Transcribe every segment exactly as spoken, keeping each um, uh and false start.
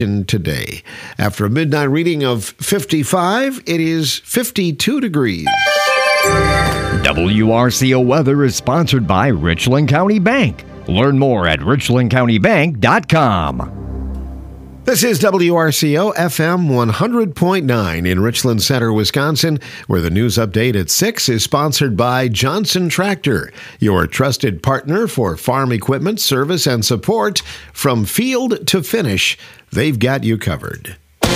today. After a midnight reading of fifty-five, it is fifty-two degrees. W R C O weather is sponsored by Richland County Bank. Learn more at richland county bank dot com. This is W R C O F M one hundred point nine in Richland Center, Wisconsin, where the news update at six is sponsored by Johnson Tractor, your trusted partner for farm equipment, service, and support. From field to finish, they've got you covered.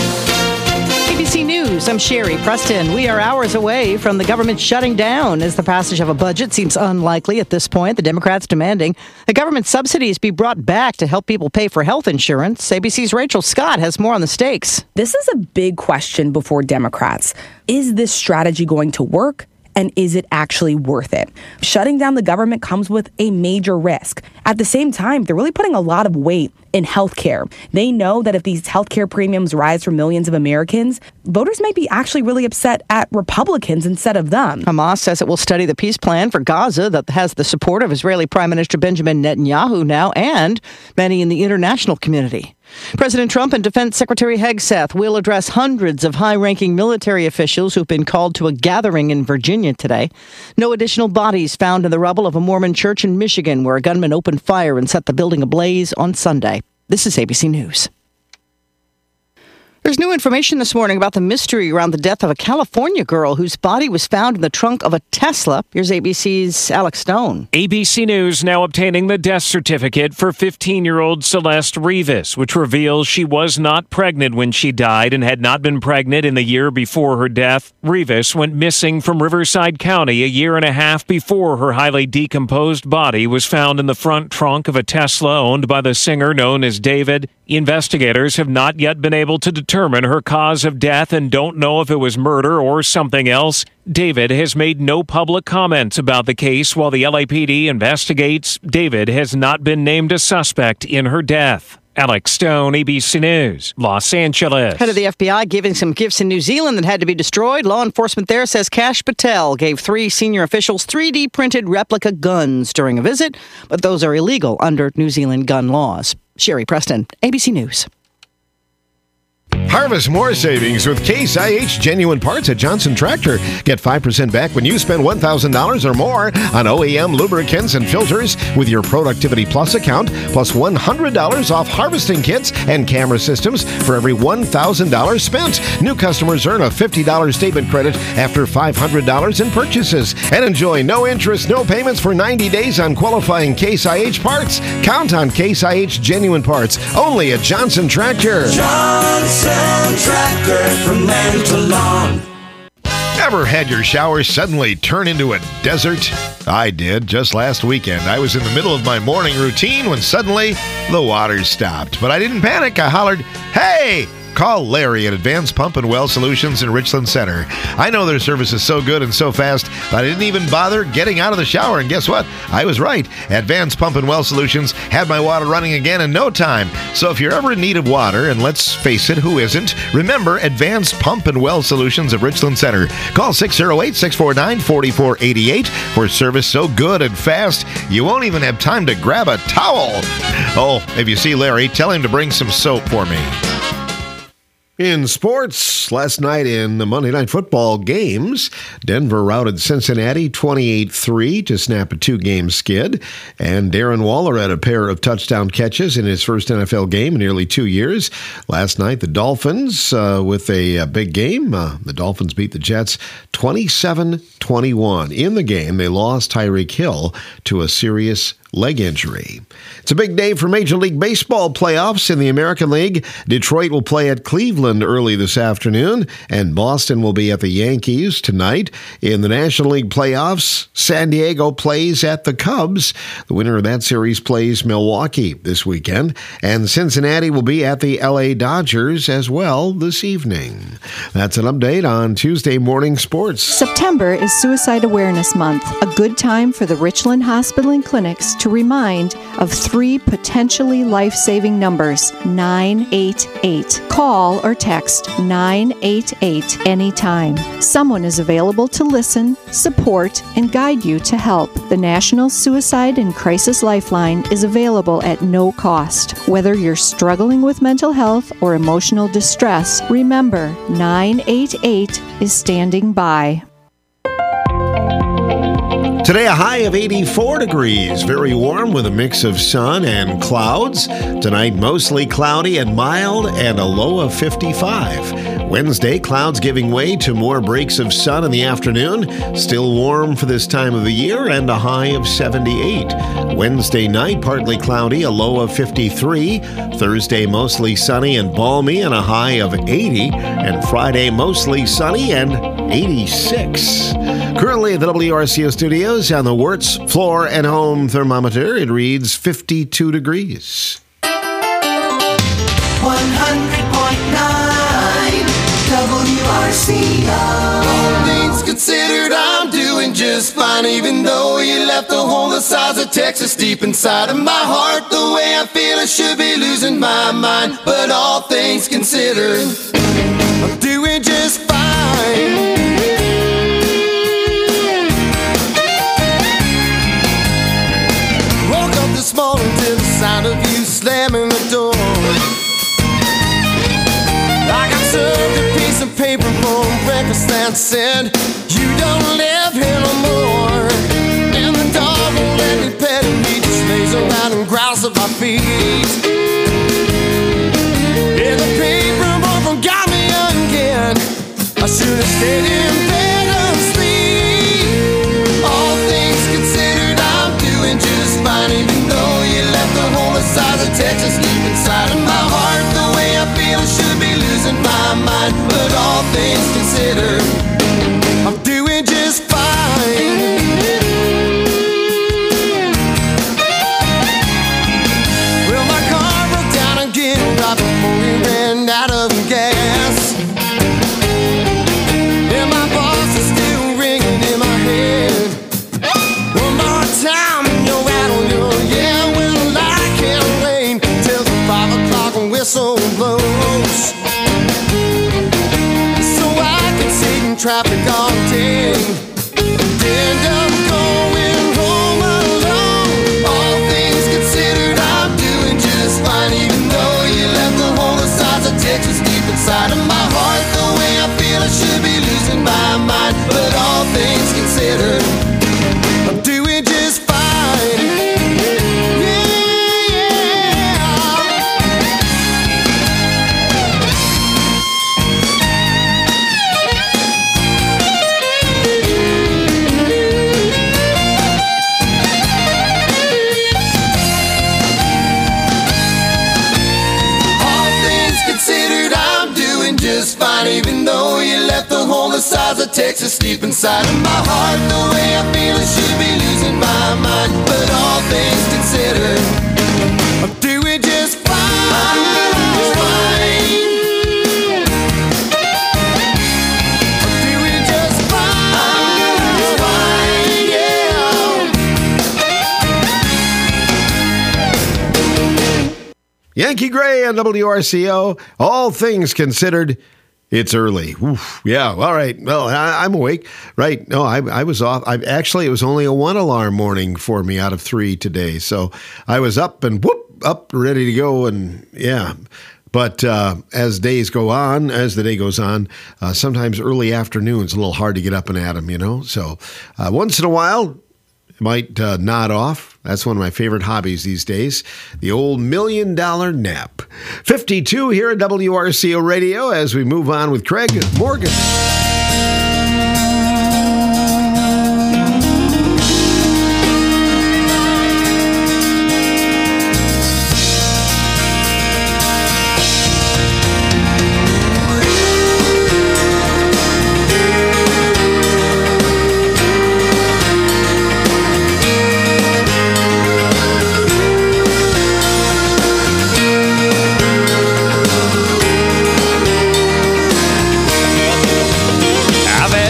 A B C News, I'm Sherry Preston. We are hours away from the government shutting down as the passage of a budget seems unlikely at this point. The Democrats demanding the government subsidies be brought back to help people pay for health insurance. A B C's Rachel Scott has more on the stakes. This is a big question before Democrats. Is this strategy going to work? And is it actually worth it? Shutting down the government comes with a major risk. At the same time, they're really putting a lot of weight in healthcare. They know that if these healthcare premiums rise for millions of Americans, voters might be actually really upset at Republicans instead of them. Hamas says it will study the peace plan for Gaza that has the support of Israeli Prime Minister Benjamin Netanyahu now and many in the international community. President Trump and Defense Secretary Hegseth will address hundreds of high-ranking military officials who've been called to a gathering in Virginia today. No additional bodies found in the rubble of a Mormon church in Michigan where a gunman opened fire and set the building ablaze on Sunday. This is A B C News. There's new information this morning about the mystery around the death of a California girl whose body was found in the trunk of a Tesla. Here's A B C's Alex Stone. A B C News now obtaining the death certificate for fifteen-year-old Celeste Rivas, which reveals she was not pregnant when she died and had not been pregnant in the year before her death. Rivas went missing from Riverside County a year and a half before her highly decomposed body was found in the front trunk of a Tesla owned by the singer known as David. Investigators have not yet been able to determine her cause of death and don't know if it was murder or something else. David has made no public comments about the case while the L A P D investigates. David has not been named a suspect in her death. Alex Stone, A B C News, Los Angeles. Head of the F B I giving some gifts in New Zealand that had to be destroyed. Law enforcement there says Kash Patel gave three senior officials three D printed replica guns during a visit, but those are illegal under New Zealand gun laws. Sherry Preston, A B C News. Harvest more savings with Case I H Genuine Parts at Johnson Tractor. Get five percent back when you spend one thousand dollars or more on O E M lubricants and filters with your Productivity Plus account, plus one hundred dollars off harvesting kits and camera systems for every one thousand dollars spent. New customers earn a fifty dollars statement credit after five hundred dollars in purchases. And enjoy no interest, no payments for ninety days on qualifying Case I H parts. Count on Case I H Genuine Parts, only at Johnson Tractor. Johnson Tractor, from land to lawn. Ever had your shower suddenly turn into a desert? I did just last weekend. I was in the middle of my morning routine when suddenly the water stopped. But I didn't panic. I hollered, "Hey!" Call Larry at Advanced Pump and Well Solutions in Richland Center. I know their service is so good and so fast that I didn't even bother getting out of the shower. And guess what? I was right. Advanced Pump and Well Solutions had my water running again in no time. So if you're ever in need of water, and let's face it, who isn't? Remember Advanced Pump and Well Solutions of Richland Center. Call six oh eight, six four nine, four four eight eight for service so good and fast you won't even have time to grab a towel. Oh, if you see Larry, tell him to bring some soap for me. In sports, last night in the Monday Night Football games, Denver routed Cincinnati twenty-eight three to snap a two-game skid, and Darren Waller had a pair of touchdown catches in his first N F L game in nearly two years. Last night, the Dolphins uh, with a, a big game. Uh, the Dolphins beat the Jets twenty-seven twenty-one. In the game, they lost Tyreek Hill to a serious leg injury. It's a big day for Major League Baseball playoffs in the American League. Detroit will play at Cleveland early this afternoon, and Boston will be at the Yankees tonight. In the National League playoffs, San Diego plays at the Cubs. The winner of that series plays Milwaukee this weekend, and Cincinnati will be at the L A Dodgers as well this evening. That's an update on Tuesday Morning Sports. September is Suicide Awareness Month, a good time for the Richland Hospital and Clinics to to remind of three potentially life-saving numbers, nine eight eight. Call or text nine eight eight anytime. Someone is available to listen, support, and guide you to help. The National Suicide and Crisis Lifeline is available at no cost. Whether you're struggling with mental health or emotional distress, remember nine eight eight is standing by. Today, a high of eighty-four degrees, very warm with a mix of sun and clouds. Tonight, mostly cloudy and mild, and a low of fifty-five. Wednesday, clouds giving way to more breaks of sun in the afternoon. Still warm for this time of the year, and a high of seventy-eight. Wednesday night, partly cloudy, a low of fifty-three. Thursday, mostly sunny and balmy, and a high of eighty. And Friday, mostly sunny and eighty-six. Currently at the W R C O studios on the Wirtz floor and home thermometer, it reads fifty-two degrees. one hundred point nine W R C O. All things considered, I'm doing just fine, even though you left the whole the size of Texas deep inside of my heart. The way I feel, I should be losing my mind, but all things considered, I'm doing just fine. This morning to the sound of you slamming the door. I got served a piece of paper for breakfast that said you don't live here no more. And the dog won't let me pet him, he just lays around and growls at my feet. And the paper boy got me again. I should have stayed in bed asleep. All things considered, I'm doing just fine, even though you left the whole size of Texas deep inside of my heart. The way I feel, I should be losing my mind, but all things considered, I'm doing just fine. Well, my car broke down again right before we ran out of gas, and my boss is still ringing in my head. One more time and you're out on your, yeah, well, I can't wait till the five o'clock whistle blows, so I can sit in traffic all day and end up going home alone. All things considered, I'm doing just fine, even though you left the whole size of Texas deep inside of my heart. The way I feel, I should be losing my mind, but all things considered, I'm doing just fine. Yeah, yeah. All things considered, I'm doing just fine, even though you left the whole the size of Texas deep inside of my heart. The way I feel, I should be losing my mind, but all things considered, I'm doing just fine. Just fine. I'm doing just fine. Just fine, yeah. Yankee Gray on W R C O. All things considered, it's early. Oof. Yeah. All right. Well, I, I'm awake. Right. No, I, I was off. I actually, it was only a one alarm morning for me out of three today. So I was up and whoop, up, ready to go. And yeah. But uh, as days go on, as the day goes on, uh, sometimes early afternoons a little hard to get up and at them, you know. So uh, once in a while, might uh, nod off. That's one of my favorite hobbies these days. The old million dollar nap. fifty-two here at W R C O Radio as we move on with Craig Morgan.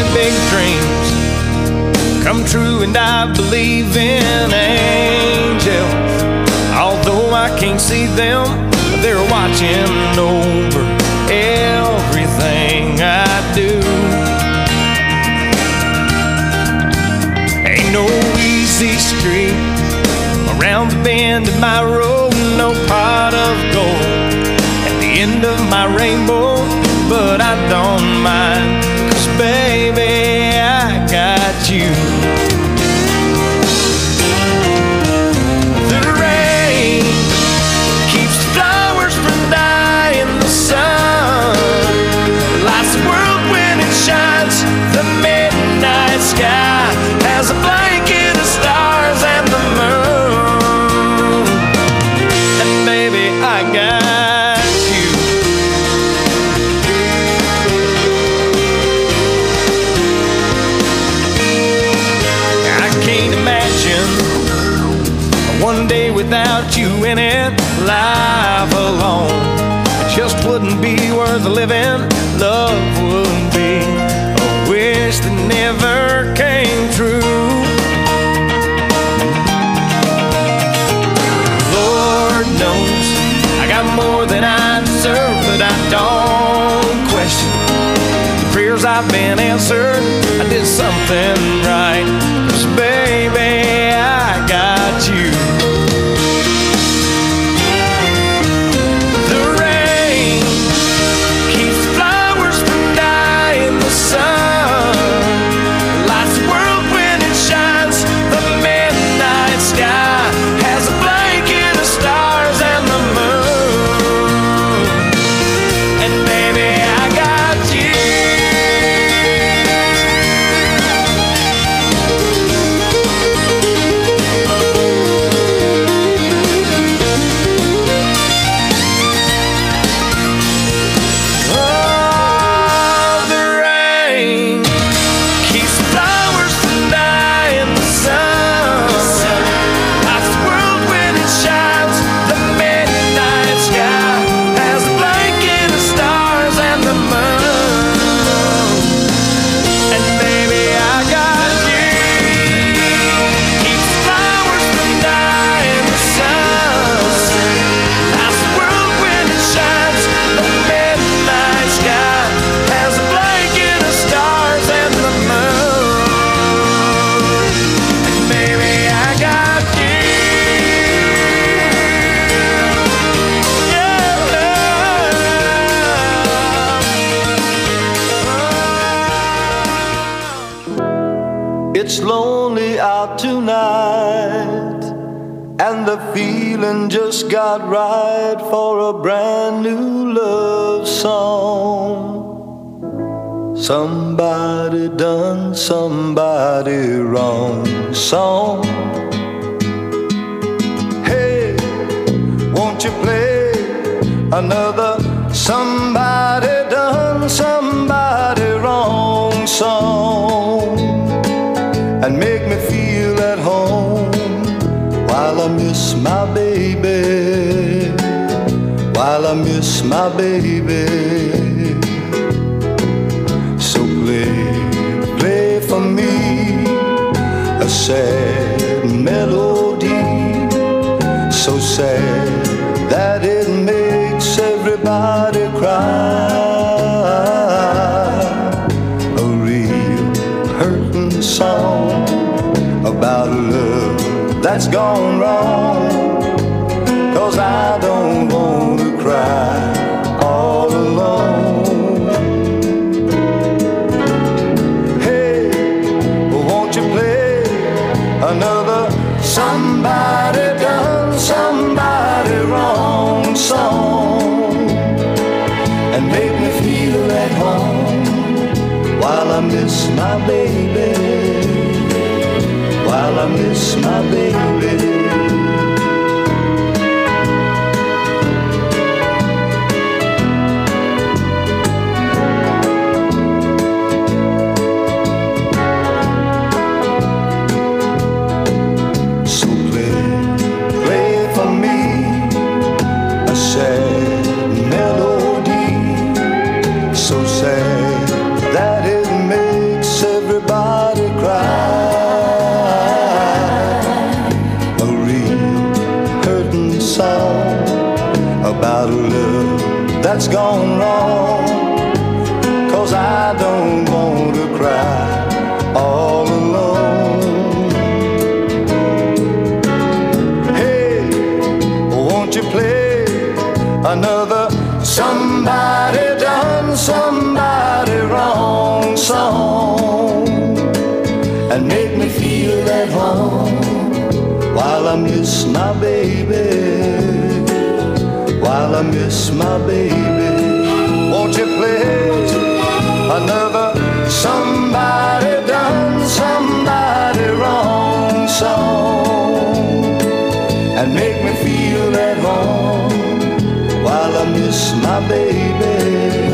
True, and I believe in angels. watching over everything I do. Ain't no easy street around the bend of my road, no pot of gold at the end of my rainbow, but I don't mind, 'cause baby, I got you. The rain keeps the flowers from dying in the sun, lights the world when it shines. The midnight sky has a blanket of stars and the moon, and baby, I got you. I can't imagine one day without you in it. Life alone, it just wouldn't be worth living. Love wouldn't be a wish that never came true. Lord knows I got more than I deserve, but I don't question the prayers I've been answered. I did something right, 'cause baby, I got you. The rain keeps flowers from dying in the sun, lights the world when it shines. The midnight sky has a blanket of stars and the moon, and baby, I got you. Oh, the rain keeps flowers from dying in the sun, lights the world when it shines. The midnight sky has a blanket of stars and the moon, and baby, I got you. Keeps flowers from dying in the sun, lights the world when it shines. The midnight sky has a blanket of stars and the moon, and baby, I got you. Yeah. It's lonely out tonight, and the feeling just got right for a brand new love song. Somebody done somebody wrong song. Hey, won't you play another somebody done somebody wrong song, and make me feel at home while I miss my baby, while I miss my baby. So play, play for me a sad melody, so sad that it makes everybody cry. A real hurting song about a love that's gone wrong, 'cause I don't want to cry all alone. Hey, won't you play another somebody done somebody wrong song, and make me feel at home while I miss my baby, while I miss my baby. So play, play for me a sad melody, so sad that it makes everybody cry. A wrong, 'cause I don't want to cry all alone. Hey, won't you play another somebody done somebody wrong song and make me feel at home while I miss my baby, while I miss my baby. Won't you play another somebody done somebody wrong song and make me feel at home while I miss my baby,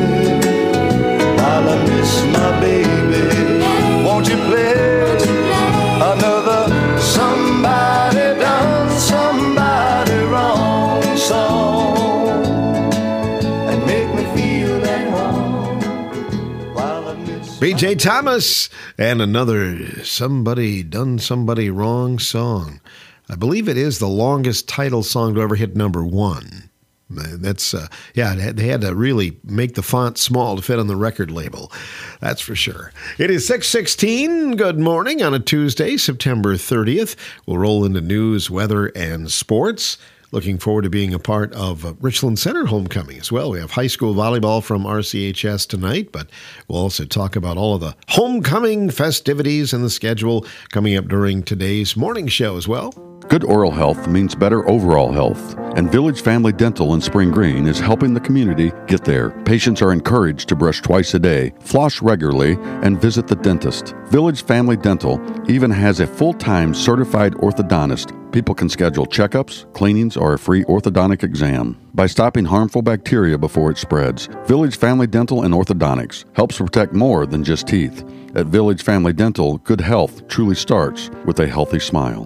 while I miss my baby. Won't you play another somebody done somebody wrong song and make me feel at home while I miss B J Thomas and another Somebody Done Somebody Wrong song. I believe it is the longest title song to ever hit number one. That's, uh, yeah, they had to really make the font small to fit on the record label. That's for sure. It is six sixteen. Good morning on a Tuesday, September thirtieth. We'll roll into news, weather, and sports. Looking forward to being a part of uh, Richland Center homecoming as well. We have high school volleyball from R C H S tonight, but we'll also talk about all of the homecoming festivities and the schedule coming up during today's morning show as well. Good oral health means better overall health, and Village Family Dental in Spring Green is helping the community get there. Patients are encouraged to brush twice a day, floss regularly, and visit the dentist. Village Family Dental even has a full-time certified orthodontist. People can schedule checkups, cleanings, or a free orthodontic exam. By stopping harmful bacteria before it spreads, Village Family Dental and Orthodontics helps protect more than just teeth. At Village Family Dental, good health truly starts with a healthy smile.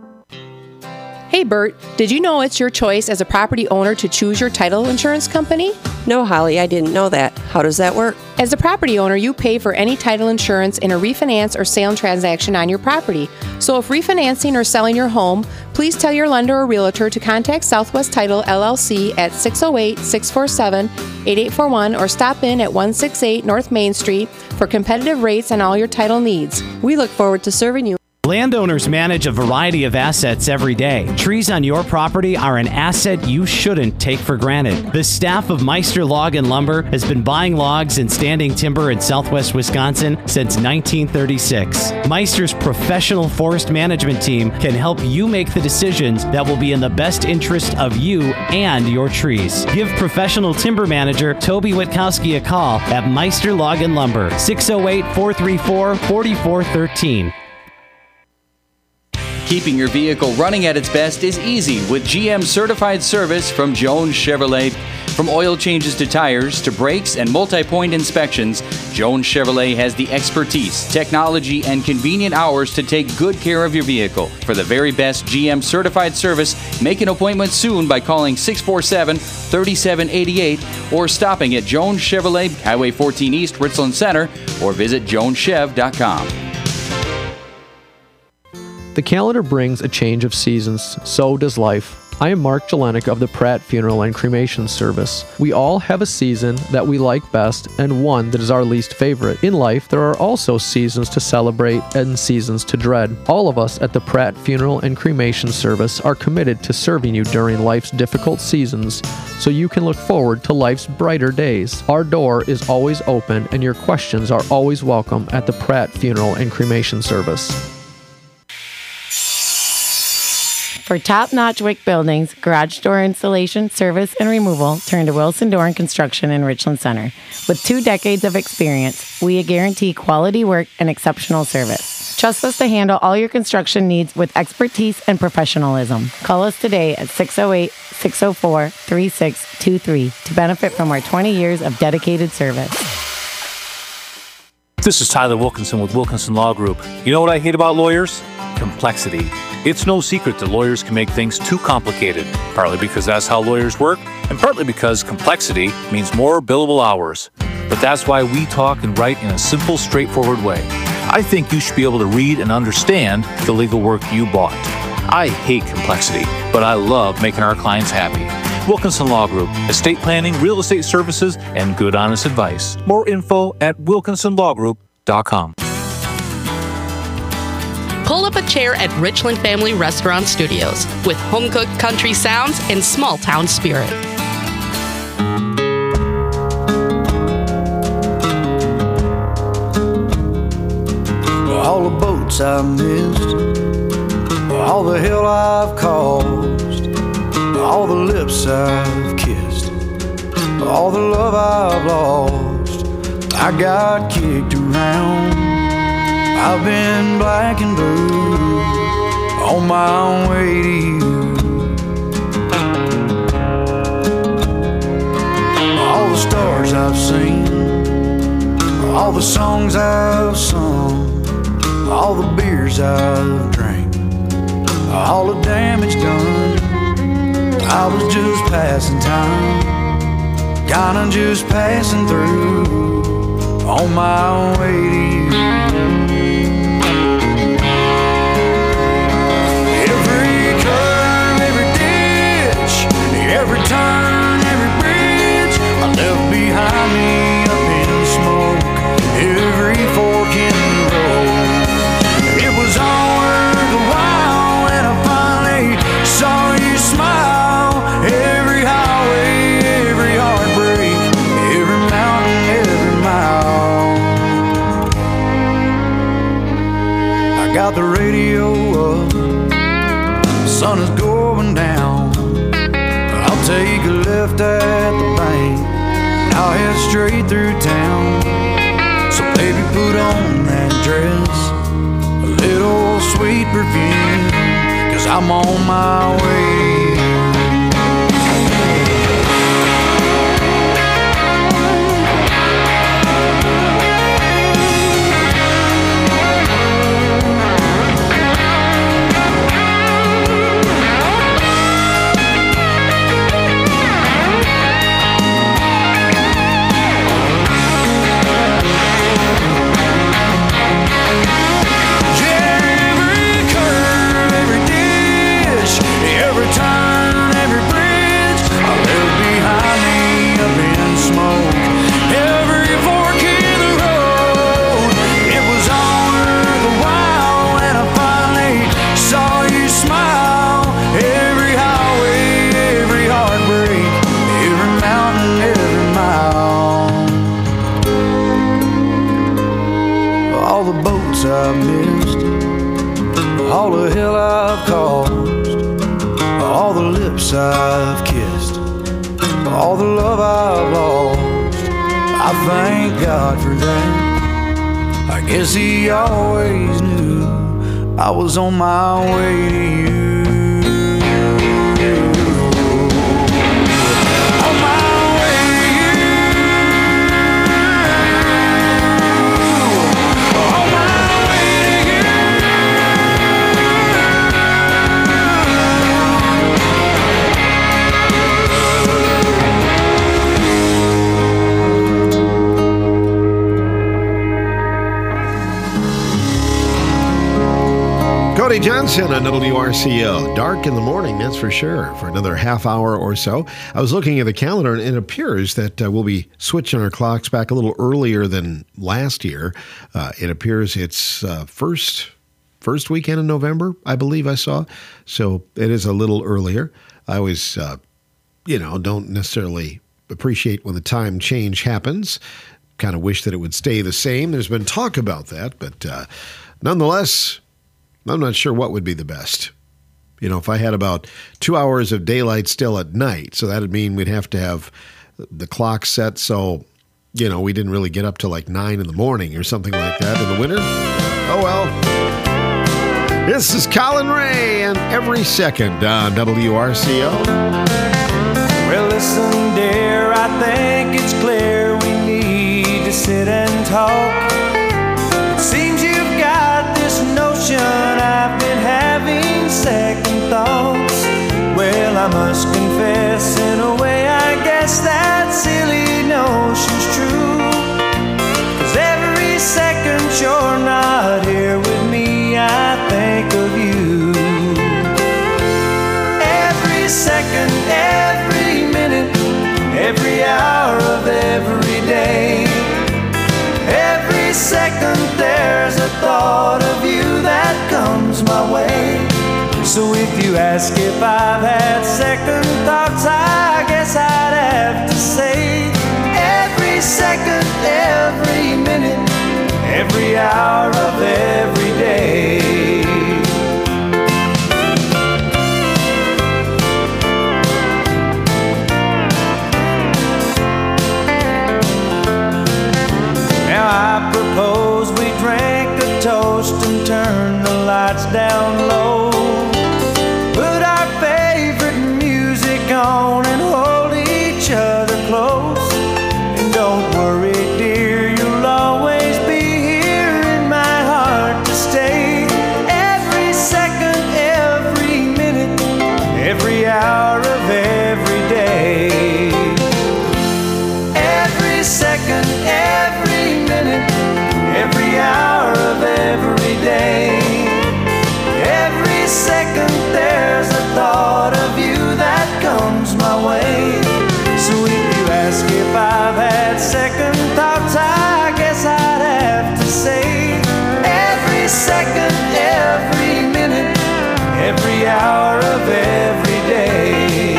Hey Bert, did you know it's your choice as a property owner to choose your title insurance company? No, Holly, I didn't know that. How does that work? As a property owner, you pay for any title insurance in a refinance or sale transaction on your property. So if refinancing or selling your home, please tell your lender or realtor to contact Southwest Title L L C at six oh eight, six four seven, eight eight four one or stop in at one sixty-eight North Main Street for competitive rates on all your title needs. We look forward to serving you. Landowners manage a variety of assets every day. Trees on your property are an asset you shouldn't take for granted. The staff of Meister Log and Lumber has been buying logs and standing timber in southwest Wisconsin since nineteen thirty-six. Meister's professional forest management team can help you make the decisions that will be in the best interest of you and your trees. Give professional timber manager Toby Witkowski a call at Meister Log and Lumber, six oh eight, four three four, four four one three. Keeping your vehicle running at its best is easy with G M certified service from Jones Chevrolet. From oil changes to tires to brakes and multi-point inspections, Jones Chevrolet has the expertise, technology, and convenient hours to take good care of your vehicle. For the very best G M certified service, make an appointment soon by calling six four seven, three seven eight eight or stopping at Jones Chevrolet, Highway fourteen East, Richland Center, or visit jones chev dot com. The calendar brings a change of seasons, so does life. I am Mark Jelenik of the Pratt Funeral and Cremation Service. We all have a season that we like best and one that is our least favorite. In life, there are also seasons to celebrate and seasons to dread. All of us at the Pratt Funeral and Cremation Service are committed to serving you during life's difficult seasons so you can look forward to life's brighter days. Our door is always open and your questions are always welcome at the Pratt Funeral and Cremation Service. For top-notch wick buildings, garage door installation, service, and removal, turn to Wilson Door and Construction in Richland Center. With two decades of experience, we guarantee quality work and exceptional service. Trust us to handle all your construction needs with expertise and professionalism. Call us today at six oh eight, six oh four, three six two three to benefit from our twenty years of dedicated service. This is Tyler Wilkinson with Wilkinson Law Group. You know what I hate about lawyers? Complexity. It's no secret that lawyers can make things too complicated, partly because that's how lawyers work, and partly because complexity means more billable hours. But that's why we talk and write in a simple, straightforward way. I think you should be able to read and understand the legal work you bought. I hate complexity, but I love making our clients happy. Wilkinson Law Group. Estate planning, real estate services, and good honest advice. More info at wilkinson law group dot com. Pull up a chair at Richland Family Restaurant Studios with home-cooked country sounds and small-town spirit. All the boats I missed, all the hell I've caused, all the lips I've kissed, all the love I've lost. I got kicked around, I've been black and blue, on my way to you. All the stars I've seen, all the songs I've sung, all the beers I've drank, all the damage done. I was just passing time, kinda just passing through, on my way to you. Every curve, every ditch, every turn, every bridge I left behind me up in smoke, every fork in the road. It was all worth a while when I finally saw you smile. Every highway, every heartbreak, every mountain, every mile. I got the radio up, the sun is going down. I'll take a left at the bank, and I'll head straight through town. So baby, put on that dress, a little sweet perfume, 'cause I'm on my way. I've missed, all the hell I've caused, all the lips I've kissed, all the love I've lost. I thank God for that. I guess He always knew I was on my way to you. Cody Johnson on W R C O. Dark in the morning, that's for sure, for another half hour or so. I was looking at the calendar, and it appears that uh, we'll be switching our clocks back a little earlier than last year. Uh, it appears it's uh, first first weekend in November, I believe I saw. So it is a little earlier. I always, uh, you know, don't necessarily appreciate when the time change happens. Kind of wish that it would stay the same. There's been talk about that, but uh, nonetheless, I'm not sure what would be the best. You know, if I had about two hours of daylight still at night, so that would mean we'd have to have the clock set so, you know, we didn't really get up till like nine in the morning or something like that in the winter. Oh, well. This is Colin Ray and Every Second on W R C O. Well, listen, dear, I think it's clear we need to sit and talk. It seems you've got this notion I've been having second thoughts. Well, I must confess, in a way, I guess that silly notion's true. 'Cause every second you're not here with me, I think of you. Every second, every if you ask if I've had second thoughts, I guess I'd have to say every second, every minute, every hour of every day. Now I propose we drink a toast and turn the lights down low, put our favorite music on and hold each other close. And don't worry, dear, you'll always be here in my heart to stay. Every second, every minute, every hour of every day. Every second, every minute, every hour of every day. Every second there's a thought of you that comes my way. So if you ask if I've had second thoughts, I guess I'd have to say every second, every minute, every hour of every day.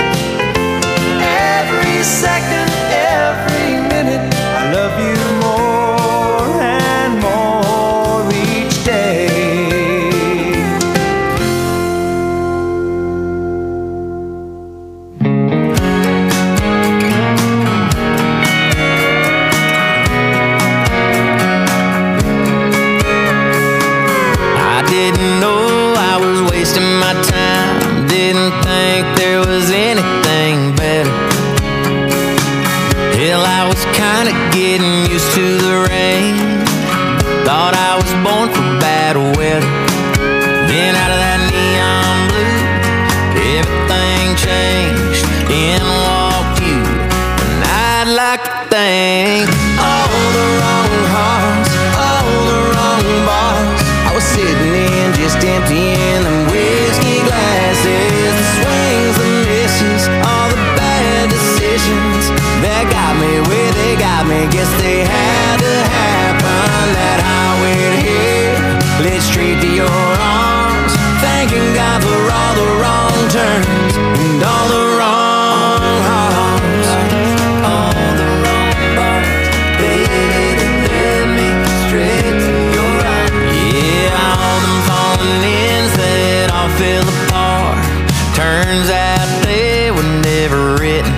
Every second, every minute, I love you more and more each day. I didn't know I was wasting my time. Didn't think there was anything better. Hell, I was kinda getting used to the rain. Thought I was born for bad weather. Then out of that neon blue, everything changed. In walked you, and I'd like to thank all the wrong hearts, all the wrong bars. I was sitting in just emptying them whiskey glasses. The swings, the misses, all the bad decisions that got me where they got me. Guess they had to happen. That highway to here led straight to your arms. Thanking God for all the wrong turns and all the wrong hearts. All the wrong parts, baby, that led me straight to your arms. Yeah, all them falling ins that all fell apart. Turns out they were never written.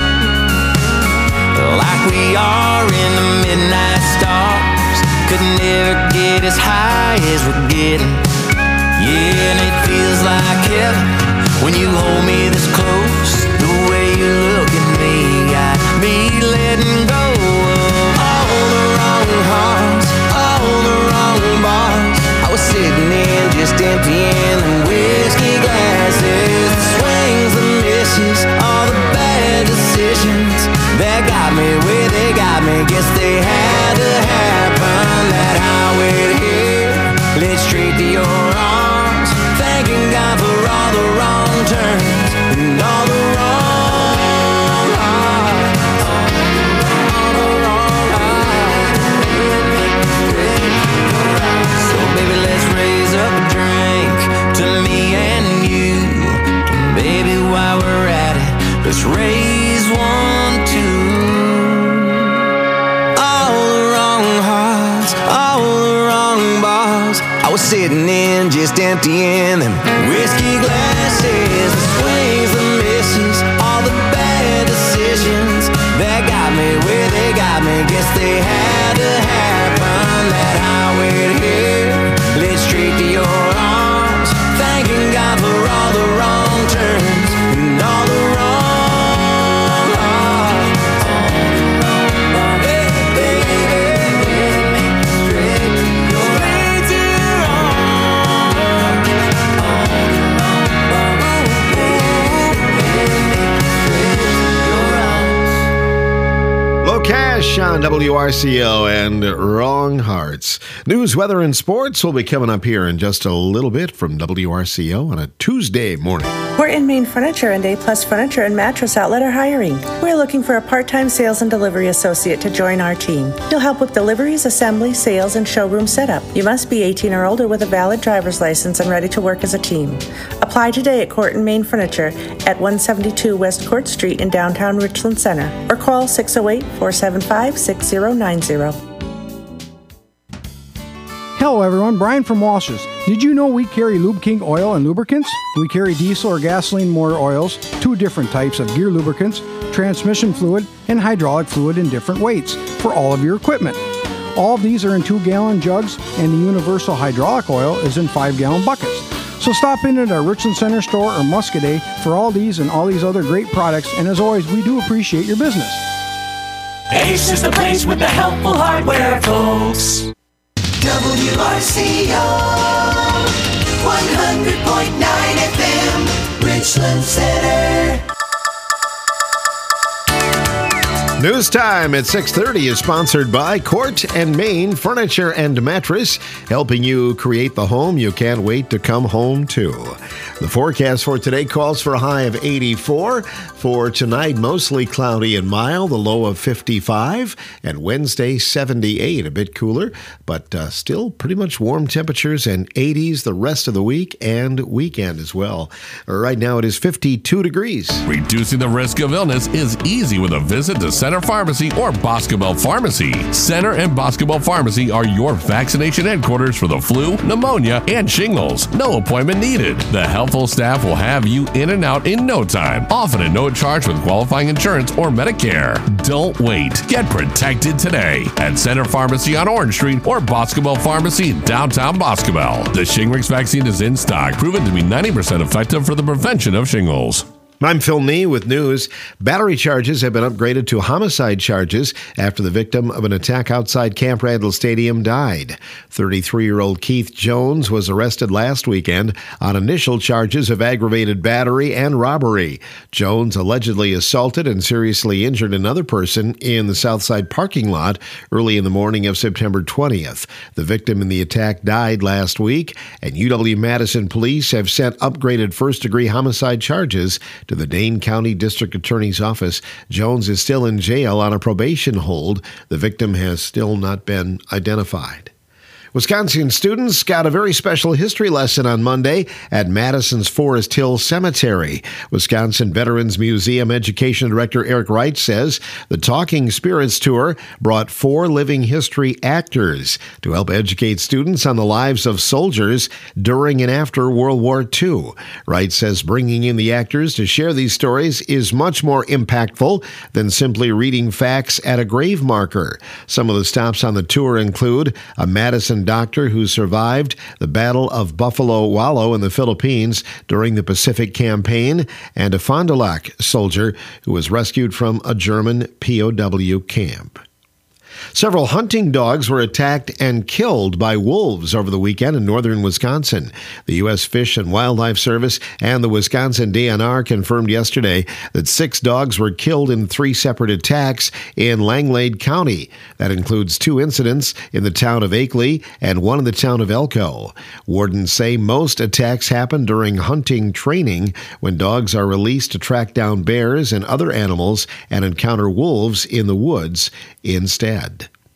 Like we are in the midnight stars, could never get as high as we're getting. Yeah, and it feels like heaven when you hold me this close. The way you look at me got me letting go of all the wrong hearts, all the wrong bars. I was sitting in just emptying them whiskey glasses. The swings, the misses, all the bad decisions that got me where they got me. Guess they had to happen. That highway to here led straight to your arms. Thanking God for all the wrong turns and all the wrong hearts. All the wrong hearts. So baby, let's raise up a drink to me and you. And baby, while we're at it, let's raise one too. All the wrong hearts, all the wrong bars. I was sitting in just emptying them whiskey glasses. The swings, the misses, all the bad decisions that got me where they got me. Guess they had to happen. That highway to here led straight to your arms. Thanking God for all the wrong turns and all the wrong hearts. Hey, baby, let me straight to your arms. Straight to your arms. All the wrong hearts. Let me straight to your arms. Cash on W R C O and Wrong Hearts. News, weather, and sports will be coming up here in just a little bit from W R C O on a Tuesday morning. Horton Main Furniture and A Plus Furniture and Mattress Outlet are hiring. We're looking for a part-time sales and delivery associate to join our team. You'll help with deliveries, assembly, sales, and showroom setup. You must be eighteen or older with a valid driver's license and ready to work as a team. Apply today at Horton Main Furniture at one seventy-two West Court Street in downtown Richland Center or call six oh eight, four seven five, six zero nine zero. Hello everyone, Brian from Walsh's. Did you know we carry Lube King oil and lubricants? We carry diesel or gasoline motor oils, two different types of gear lubricants, transmission fluid, and hydraulic fluid in different weights for all of your equipment. All of these are in two-gallon jugs, and the universal hydraulic oil is in five-gallon buckets. So stop in at our Richland Center store or Muscadet for all these and all these other great products, and as always, we do appreciate your business. Ace is the place with the helpful hardware, folks. W R C O one hundred point nine F M, Richland Center. News time at six thirty is sponsored by Court and Main Furniture and Mattress, helping you create the home you can't wait to come home to. The forecast for today calls for a high of eighty-four. For tonight, mostly cloudy and mild, the low of fifty-five. And Wednesday, seventy-eight, a bit cooler, but uh, still pretty much warm temperatures and eighties the rest of the week and weekend as well. Right now, it is fifty-two degrees. Reducing the risk of illness is easy with a visit to Center Pharmacy or Boscobel Pharmacy. Center and Boscobel Pharmacy are your vaccination headquarters for the flu, pneumonia, and shingles. No appointment needed. The helpful staff will have you in and out in no time, often at no charge with qualifying insurance or Medicare. Don't wait. Get protected today at Center Pharmacy on Orange Street or Boscobel Pharmacy in downtown Boscobel. The Shingrix vaccine is in stock, proven to be ninety percent effective for the prevention of shingles. I'm Phil Nee with news. Battery charges have been upgraded to homicide charges after the victim of an attack outside Camp Randall Stadium died. thirty-three-year-old Keith Jones was arrested last weekend on initial charges of aggravated battery and robbery. Jones allegedly assaulted and seriously injured another person in the Southside parking lot early in the morning of September twentieth. The victim in the attack died last week, and U W-Madison police have sent upgraded first-degree homicide charges to the Dane County District Attorney's Office. Jones is still in jail on a probation hold. The victim has still not been identified. Wisconsin students got a very special history lesson on Monday at Madison's Forest Hill Cemetery. Wisconsin Veterans Museum Education Director Eric Wright says the Talking Spirits Tour brought four living history actors to help educate students on the lives of soldiers during and after World War Two. Wright says bringing in the actors to share these stories is much more impactful than simply reading facts at a grave marker. Some of the stops on the tour include a Madison doctor who survived the Battle of Buffalo Wallow in the Philippines during the Pacific Campaign, and a Fond du Lac soldier who was rescued from a German P O W camp. Several hunting dogs were attacked and killed by wolves over the weekend in northern Wisconsin. The U S Fish and Wildlife Service and the Wisconsin D N R confirmed yesterday that six dogs were killed in three separate attacks in Langlade County. That includes two incidents in the town of Akeley and one in the town of Elko. Wardens say most attacks happen during hunting training when dogs are released to track down bears and other animals and encounter wolves in the woods instead.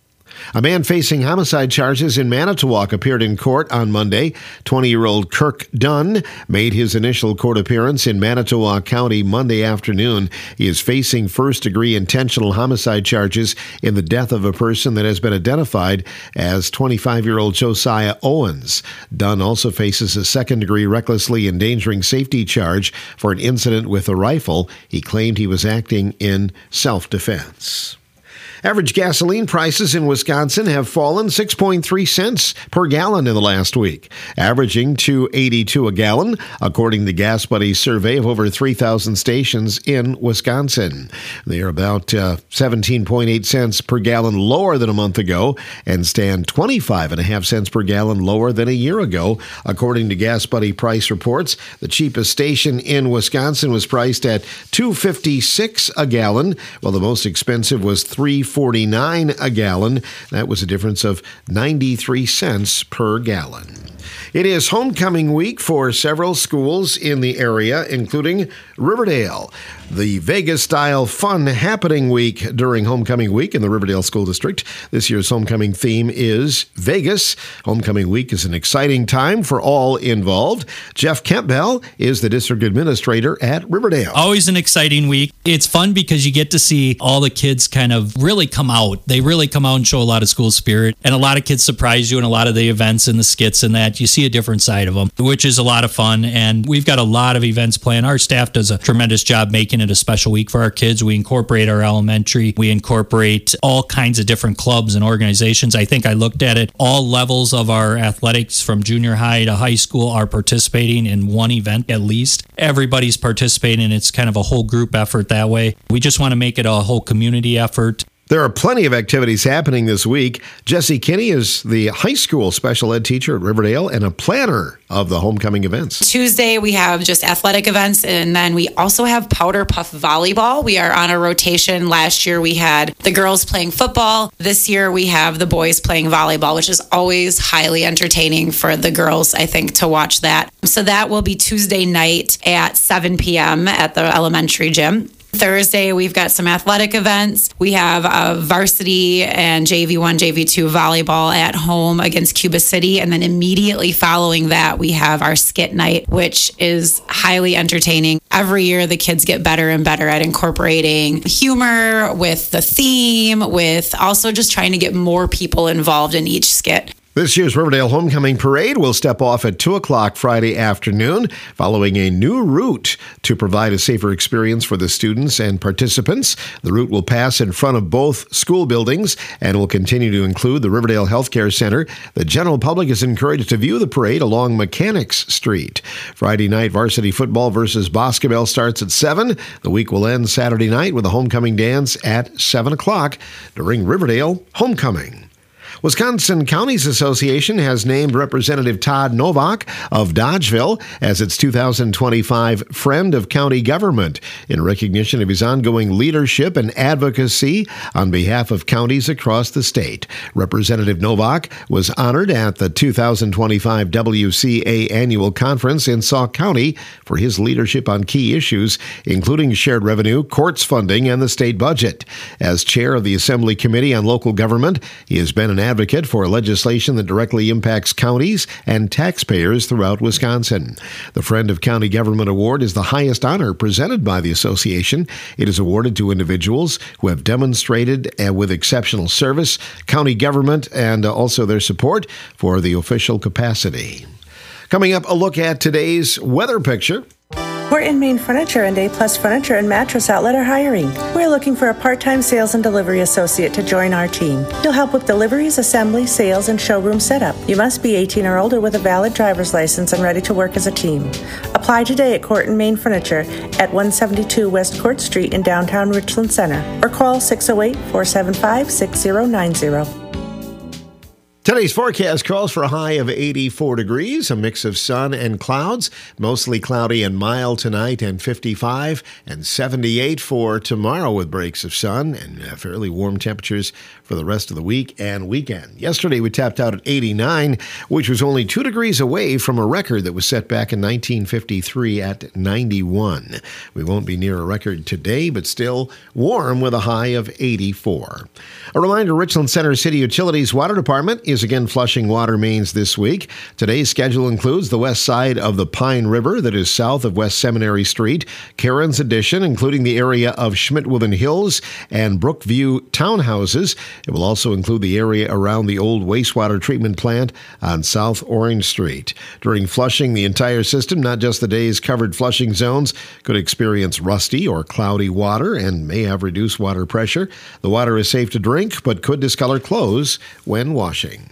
A man facing homicide charges in Manitowoc appeared in court on Monday. twenty-year-old Kirk Dunn made his initial court appearance in Manitowoc County Monday afternoon. He is facing first-degree intentional homicide charges in the death of a person that has been identified as twenty-five-year-old Josiah Owens. Dunn also faces a second-degree recklessly endangering safety charge for an incident with a rifle. He claimed he was acting in self-defense. Average gasoline prices in Wisconsin have fallen six point three cents per gallon in the last week, averaging two eighty-two a gallon, according to Gas Buddy's survey of over three thousand stations in Wisconsin. They are about uh, seventeen point eight cents per gallon lower than a month ago and stand twenty-five point five cents per gallon lower than a year ago, according to Gas Buddy price reports. The cheapest station in Wisconsin was priced at two fifty-six a gallon, while the most expensive was three forty-nine a gallon. That was a difference of ninety-three cents per gallon. It is homecoming week for several schools in the area, including Riverdale. The Vegas-style fun happening week during homecoming week in the Riverdale School District. This year's homecoming theme is Vegas. Homecoming week is an exciting time for all involved. Jeff Campbell is the district administrator at Riverdale. Always an exciting week. It's fun because you get to see all the kids kind of really come out. They really come out and show a lot of school spirit, and a lot of kids surprise you in a lot of the events and the skits and that. You see a different side of them, which is a lot of fun, and we've got a lot of events planned. Our staff does a tremendous job making it a special week for our kids. We incorporate our elementary. We incorporate all kinds of different clubs and organizations. I think I looked at it. All levels of our athletics from junior high to high school are participating in one event at least. Everybody's participating. It's kind of a whole group effort that way. We just want to make it a whole community effort. There are plenty of activities happening this week. Jesse Kinney is the high school special ed teacher at Riverdale and a planner of the homecoming events. Tuesday, we have just athletic events, and then we also have Powder Puff Volleyball. We are on a rotation. Last year, we had the girls playing football. This year, we have the boys playing volleyball, which is always highly entertaining for the girls, I think, to watch that. So that will be Tuesday night at seven p.m. at the elementary gym. Thursday, we've got some athletic events. We have a varsity and J V one, J V two volleyball at home against Cuba City. And then immediately following that, we have our skit night, which is highly entertaining. Every year, the kids get better and better at incorporating humor with the theme, with also just trying to get more people involved in each skit. This year's Riverdale Homecoming Parade will step off at two o'clock Friday afternoon, following a new route to provide a safer experience for the students and participants. The route will pass in front of both school buildings and will continue to include the Riverdale Healthcare Center. The general public is encouraged to view the parade along Mechanics Street. Friday night varsity football versus Boscobel starts at seven. The week will end Saturday night with a homecoming dance at seven o'clock during Riverdale Homecoming. Wisconsin Counties Association has named Representative Todd Novak of Dodgeville as its two thousand twenty-five Friend of County Government in recognition of his ongoing leadership and advocacy on behalf of counties across the state. Representative Novak was honored at the two thousand twenty-five W C A Annual Conference in Sauk County for his leadership on key issues, including shared revenue, courts funding, and the state budget. As chair of the Assembly Committee on Local Government, he has been an advocate for legislation that directly impacts counties and taxpayers throughout Wisconsin. The Friend of County Government Award is the highest honor presented by the association. It is awarded to individuals who have demonstrated uh, with exceptional service, county government, and uh, also their support for the official capacity. Coming up, a look at today's weather picture. Portland, Maine Furniture and A-Plus Furniture and Mattress Outlet are hiring. We're looking for a part-time sales and delivery associate to join our team. You'll help with deliveries, assembly, sales, and showroom setup. You must be eighteen or older with a valid driver's license and ready to work as a team. Apply today at Court and Maine Furniture at one seventy-two West Court Street in downtown Richland Center or call six oh eight, four seven five, six oh nine oh. Today's forecast calls for a high of eighty-four degrees, a mix of sun and clouds, mostly cloudy and mild tonight, and fifty-five and seventy-eight for tomorrow with breaks of sun and fairly warm temperatures for the rest of the week and weekend. Yesterday we tapped out at eighty-nine, which was only two degrees away from a record that was set back in nineteen fifty-three at ninety-one. We won't be near a record today, but still warm with a high of eighty-four. A reminder, Richland Center City Utilities Water Department is again flushing water mains this week. Today's schedule includes the west side of the Pine River that is south of West Seminary Street, Karen's Addition, including the area of Schmidt-Woven Hills and Brookview townhouses. It will also include the area around the old wastewater treatment plant on South Orange Street. During flushing, the entire system, not just the day's covered flushing zones, could experience rusty or cloudy water and may have reduced water pressure. The water is safe to drink, but could discolor clothes when washing.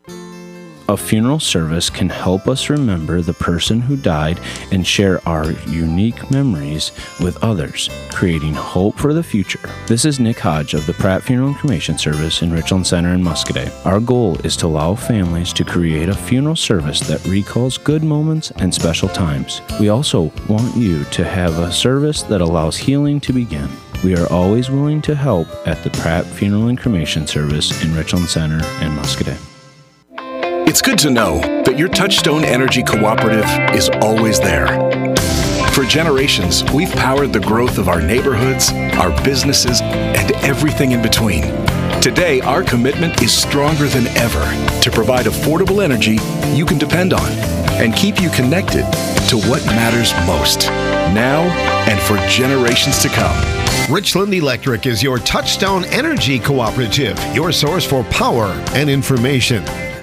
A funeral service can help us remember the person who died and share our unique memories with others, creating hope for the future. This is Nick Hodge of the Pratt Funeral and Cremation Service in Richland Center and Muscoda. Our goal is to allow families to create a funeral service that recalls good moments and special times. We also want you to have a service that allows healing to begin. We are always willing to help at the Pratt Funeral and Cremation Service in Richland Center and Muscadet. It's good to know that your Touchstone Energy Cooperative is always there. For generations, we've powered the growth of our neighborhoods, our businesses, and everything in between. Today, our commitment is stronger than ever to provide affordable energy you can depend on and keep you connected to what matters most, now and for generations to come. Richland Electric is your Touchstone Energy Cooperative, your source for power and information.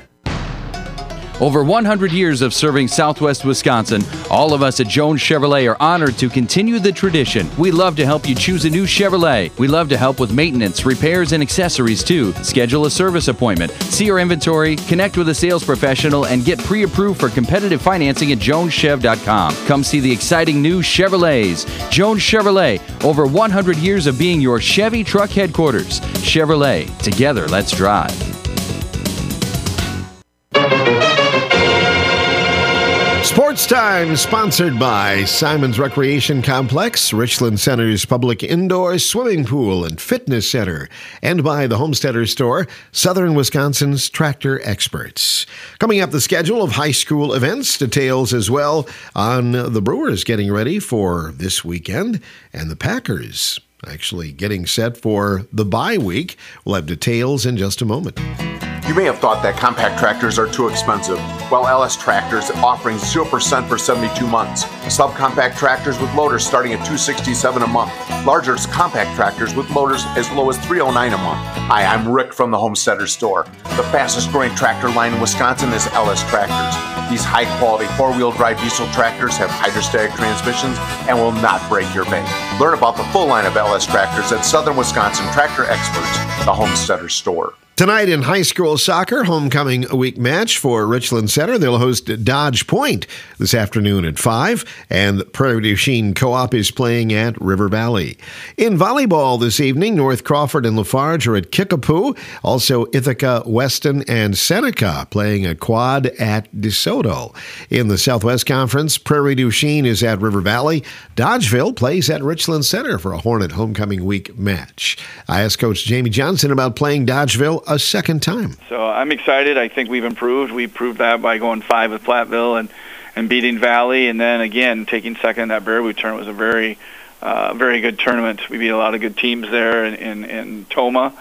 Over one hundred years of serving Southwest Wisconsin, all of us at Jones Chevrolet are honored to continue the tradition. We love to help you choose a new Chevrolet. We love to help with maintenance, repairs, and accessories too. Schedule a service appointment, see our inventory, connect with a sales professional, and get pre-approved for competitive financing at jones chev dot com. Come see the exciting new Chevrolets. Jones Chevrolet, over one hundred years of being your Chevy truck headquarters. Chevrolet, together let's drive. Sports Time, sponsored by Simon's Recreation Complex, Richland Center's public indoor swimming pool and fitness center, and by the Homesteader Store, Southern Wisconsin's tractor experts. Coming up, the schedule of high school events, details as well on the Brewers getting ready for this weekend, and the Packers actually getting set for the bye week. We'll have details in just a moment. You may have thought that compact tractors are too expensive. Well, L S Tractors is offering zero percent for seventy-two months. Subcompact tractors with loaders starting at two hundred sixty-seven dollars a month. Larger compact tractors with loaders as low as three hundred nine dollars a month. Hi, I'm Rick from the Homesteader Store. The fastest growing tractor line in Wisconsin is L S Tractors. These high quality four-wheel drive diesel tractors have hydrostatic transmissions and will not break your bank. Learn about the full line of L S Tractors at Southern Wisconsin Tractor Experts, the Homesteader Store. Tonight in high school soccer, homecoming week match for Richland Center. They'll host Dodge Point this afternoon at five, and Prairie du Chien Co-op is playing at River Valley. In volleyball this evening, North Crawford and Lafarge are at Kickapoo. Also, Ithaca, Weston, and Seneca playing a quad at DeSoto. In the Southwest Conference, Prairie du Chien is at River Valley. Dodgeville plays at Richland Center for a Hornet homecoming week match. I asked Coach Jamie Johnson about playing Dodgeville a second time. So I'm excited. I think we've improved. We proved that by going five with Platteville and, and beating Valley, and then again taking second in that Bearwood tournament was a very, uh, very good tournament. We beat a lot of good teams there in, in, in Toma,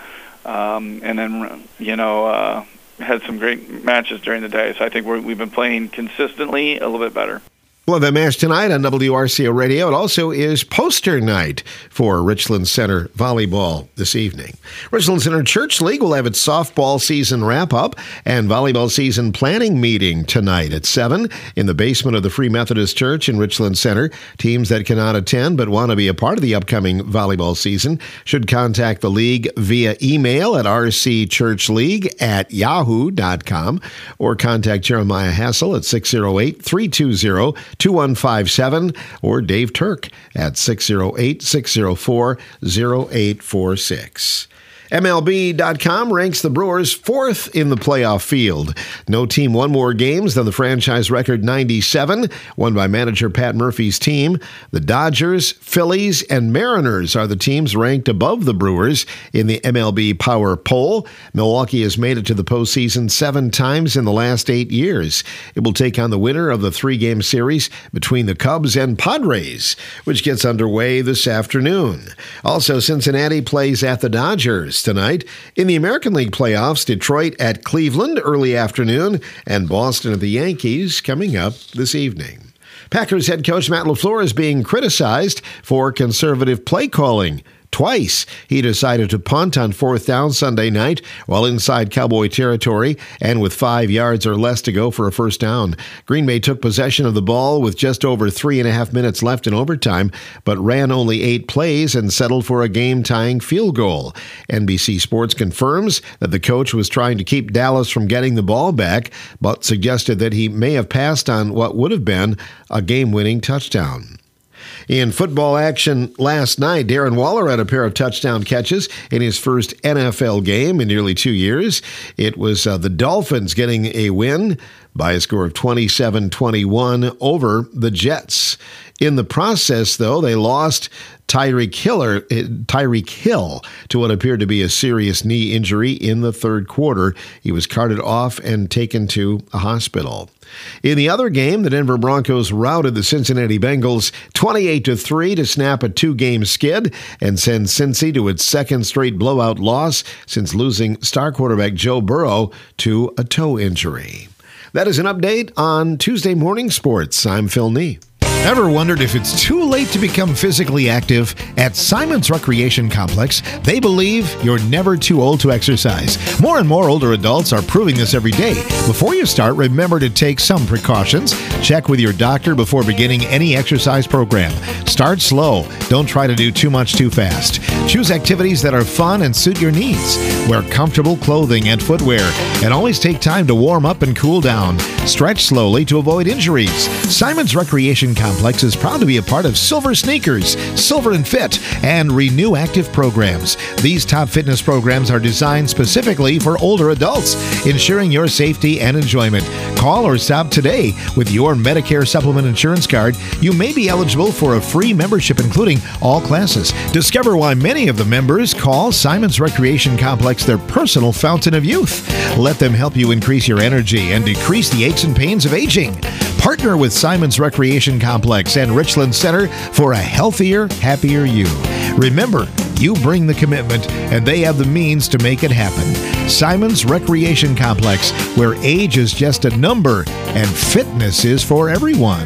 um, and then you know uh, had some great matches during the day. So I think we're, we've been playing consistently a little bit better. Well, the match tonight on W R C O Radio. It also is poster night for Richland Center volleyball this evening. Richland Center Church League will have its softball season wrap-up and volleyball season planning meeting tonight at seven in the basement of the Free Methodist Church in Richland Center. Teams that cannot attend but want to be a part of the upcoming volleyball season should contact the league via email at r c church league at yahoo dot com or contact Jeremiah Hassel at six oh eight, three two zero, two one five seven or Dave Turk at six oh eight, six oh four, oh eight four six. M L B dot com ranks the Brewers fourth in the playoff field. No team won more games than the franchise record ninety-seven, won by manager Pat Murphy's team. The Dodgers, Phillies, and Mariners are the teams ranked above the Brewers in the M L B Power Poll. Milwaukee has made it to the postseason seven times in the last eight years. It will take on the winner of the three-game series between the Cubs and Padres, which gets underway this afternoon. Also, Cincinnati plays at the Dodgers tonight. In the American League playoffs, Detroit at Cleveland early afternoon, and Boston at the Yankees coming up this evening. Packers head coach Matt LaFleur is being criticized for conservative play calling. Twice, he decided to punt on fourth down Sunday night while inside Cowboy territory and with five yards or less to go for a first down. Green Bay took possession of the ball with just over three and a half minutes left in overtime, but ran only eight plays and settled for a game-tying field goal. N B C Sports confirms that the coach was trying to keep Dallas from getting the ball back, but suggested that he may have passed on what would have been a game-winning touchdown. In football action last night, Darren Waller had a pair of touchdown catches in his first N F L game in nearly two years. It was uh, the Dolphins getting a win by a score of twenty-seven twenty-one over the Jets. In the process, though, they lost Tyreek Hiller, Tyreek Hill to what appeared to be a serious knee injury in the third quarter. He was carted off and taken to a hospital. In the other game, the Denver Broncos routed the Cincinnati Bengals twenty-eight to three to snap a two-game skid and send Cincy to its second straight blowout loss since losing star quarterback Joe Burrow to a toe injury. That is an update on Tuesday Morning Sports. I'm Phil Nee. Ever wondered if it's too late to become physically active? At Simon's Recreation Complex, they believe you're never too old to exercise. More and more older adults are proving this every day. Before you start, remember to take some precautions. Check with your doctor before beginning any exercise program. Start slow. Don't try to do too much too fast. Choose activities that are fun and suit your needs. Wear comfortable clothing and footwear, and always take time to warm up and cool down. Stretch slowly to avoid injuries. Simon's Recreation Complex Complex is proud to be a part of Silver Sneakers, Silver and Fit, and Renew Active programs. These top fitness programs are designed specifically for older adults, ensuring your safety and enjoyment. Call or stop today. With your Medicare Supplement Insurance Card, you may be eligible for a free membership including all classes. Discover why many of the members call Simon's Recreation Complex their personal fountain of youth. Let them help you increase your energy and decrease the aches and pains of aging. Partner with Simon's Recreation Complex and Richland Center for a healthier, happier you. Remember, you bring the commitment, and they have the means to make it happen. Simon's Recreation Complex, where age is just a number and fitness is for everyone.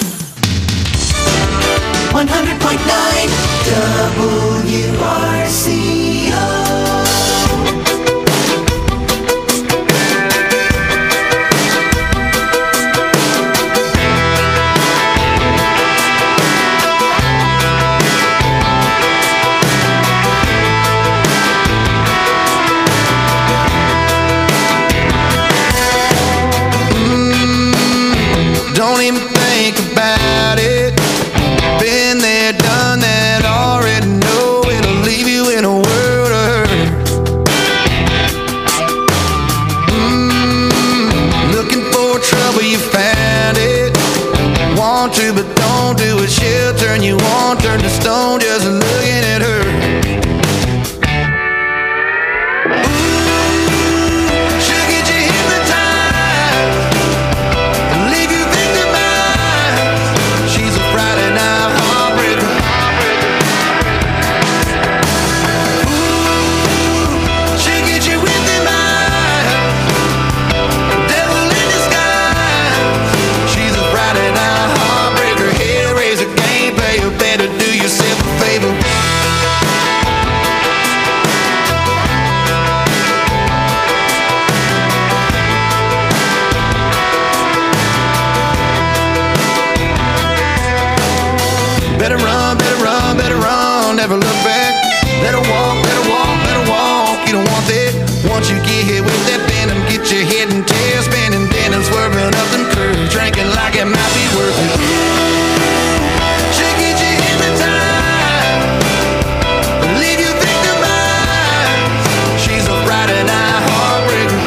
one hundred point nine W R C O. Don't even think about it. Been there, done that, already know it'll leave you in a world of hurt. Mm, looking for trouble, you found it. Want to, but don't do it. She'll turn you on, turn to stone just looking at her. Better run, better run, better run, never look back. Better walk, better walk, better walk. You don't want that. Once you get hit with that venom, get your head and tail spinning, then and swerving up them curves, drinking like it might be worth it. She'll get you hypnotized, leave you victimized. She's a Friday night heartbreaker.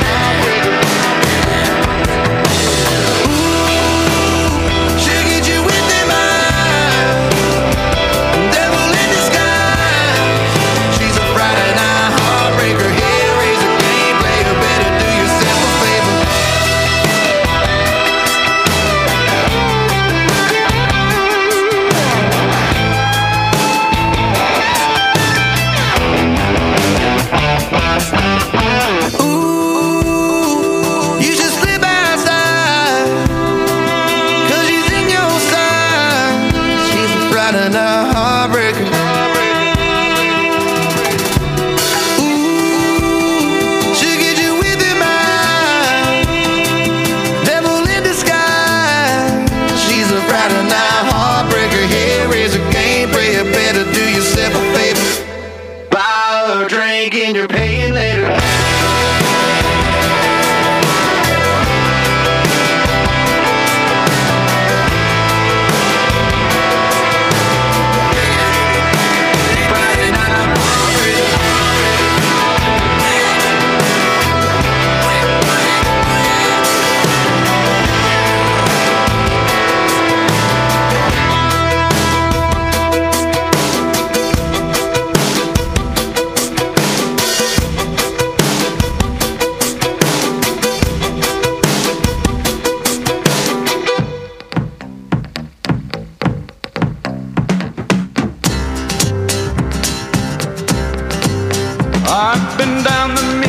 Ooh, she'll get you with them eyes. Devil in disguise. She's a Friday night heartbreaker. Hellraiser, game player,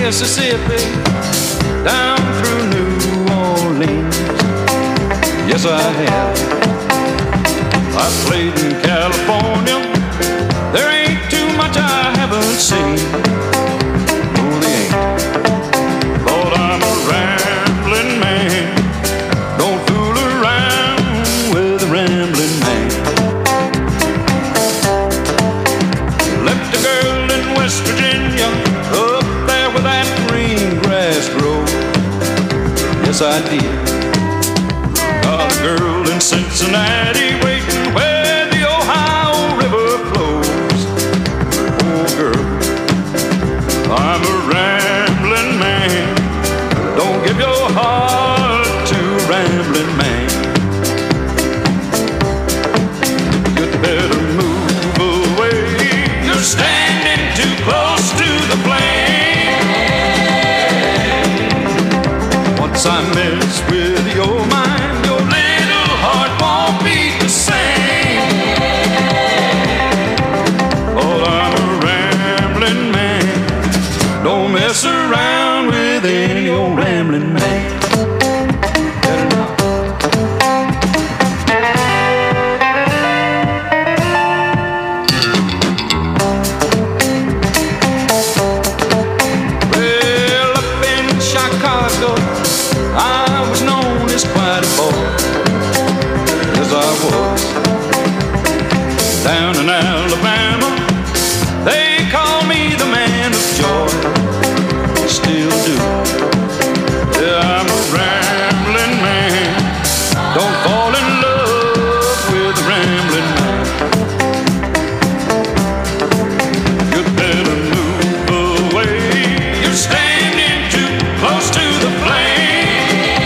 Mississippi, down through New Orleans. Yes, I have. I played in California. There ain't too much I haven't seen. No, they ain't. Lord, I'm a rambling man. Don't fool around with a rambling man. Left a girl in West Virginia, up there where that green grass grows. Yes, I did. Got a girl in Cincinnati waiting where the Ohio River flows. Oh, girl, I'm a rambling man. Don't give your heart to a rambling man. You'd better move away. You're standing too close to the flame. Once I mess with your mind, your little heart won't beat the same. Oh, I'm a rambling man. Don't mess around with any old rambling man. Well, up in Chicago, I was known as quite a boy. Yes, I was. Down in Alabama, they call me the man of joy. Still do. Yeah, I'm a rambling man. Don't fall in love with a rambling man. You'd better move away. You're standing too close to the flame.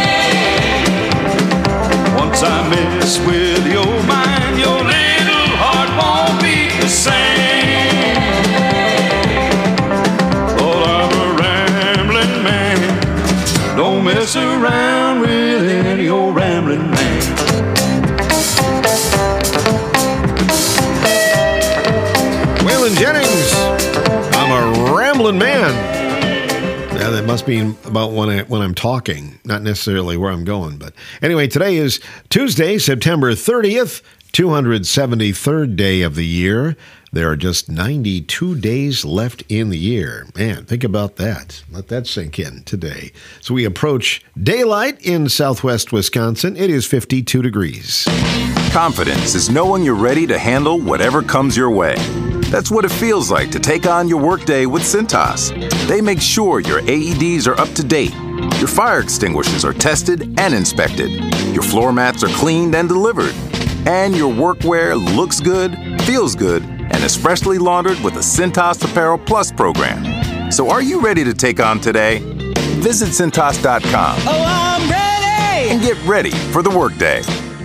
Once I mess with your mind, your little heart won't beat the same. Oh, I'm a rambling man. Don't mess around with any old rambling man. Waylon Jennings, I'm a rambling man. Yeah, that must mean about when, I, when I'm talking, not necessarily where I'm going. But anyway, today is Tuesday, September thirtieth, two hundred seventy-third day of the year. There are just ninety-two days left in the year. Man, think about that. Let that sink in today. So we approach daylight in southwest Wisconsin. It is fifty-two degrees. Confidence is knowing you're ready to handle whatever comes your way. That's what it feels like to take on your workday with Cintas. They make sure your A E Ds are up to date, your fire extinguishers are tested and inspected, your floor mats are cleaned and delivered, and your workwear looks good, feels good, and is freshly laundered with the Cintas Apparel Plus program. So are you ready to take on today? Visit Cintas dot com. Oh, I'm ready! And get ready for the workday.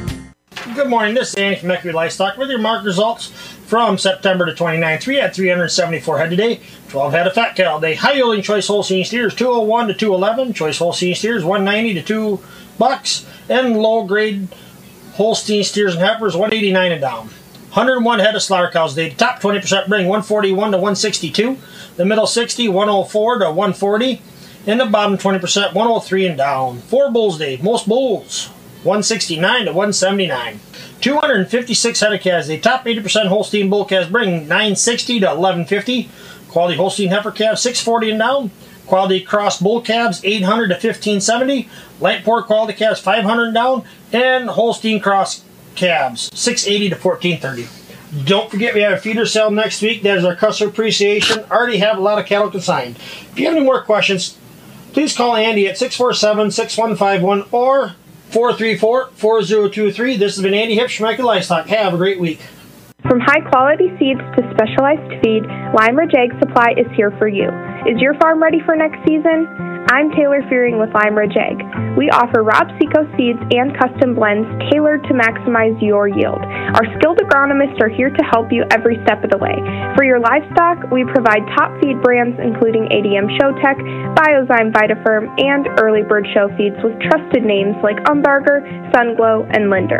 Good morning, this is Andy from Mercury Livestock with your market results from September the twenty-ninth. We had three hundred seventy-four head today, twelve head of fat cattle today. High yielding choice Holstein steers two oh one to two eleven, choice Holstein steers one ninety to two bucks, and low grade Holstein steers and heifers one eighty-nine and down. one hundred one head of slaughter cows today. The top twenty percent bring one forty-one to one sixty-two, the middle sixty, one oh four to one forty, and the bottom twenty percent one oh three and down. Four bulls today, most bulls one sixty-nine to one seventy-nine. two hundred fifty-six head of calves. The top eighty percent Holstein bull calves bring nine sixty to eleven fifty. Quality Holstein heifer calves six forty and down. Quality cross bull calves eight hundred to fifteen seventy. Light pork quality calves five hundred and down. And Holstein cross calves six eighty to fourteen thirty. Don't forget we have a feeder sale next week. That is our customer appreciation. Already have a lot of cattle consigned. If you have any more questions, please call Andy at six four seven, six one five one or four three four, four oh two three. This has been Andy Hipsch from Mercury Livestock. Have a great week. From high-quality seeds to specialized feed, Lime Ridge Egg Supply is here for you. Is your farm ready for next season? I'm Taylor Fearing with Lime Ridge Egg. We offer Rob Seco seeds and custom blends tailored to maximize your yield. Our skilled agronomists are here to help you every step of the way. For your livestock, we provide top feed brands including A D M Showtech, Biozyme Vitafirm, and Early Bird Show feeds with trusted names like Umbarger, Sunglow, and Linder.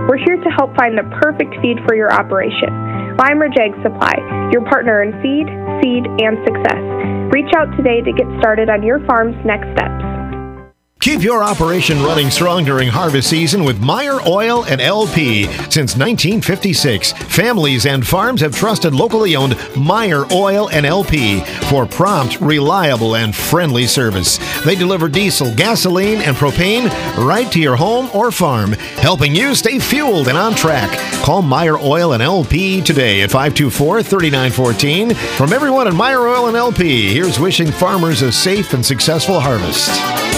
We're here to help find the perfect feed for your operation. Lime Ridge Egg Supply, your partner in feed, seed, and success. Reach out today to get started on your farm's next steps. Keep your operation running strong during harvest season with Meyer Oil and L P. Since nineteen fifty-six, families and farms have trusted locally owned Meyer Oil and L P for prompt, reliable, and friendly service. They deliver diesel, gasoline, and propane right to your home or farm, helping you stay fueled and on track. Call Meyer Oil and L P today at five two four, three nine one four. From everyone at Meyer Oil and L P, here's wishing farmers a safe and successful harvest.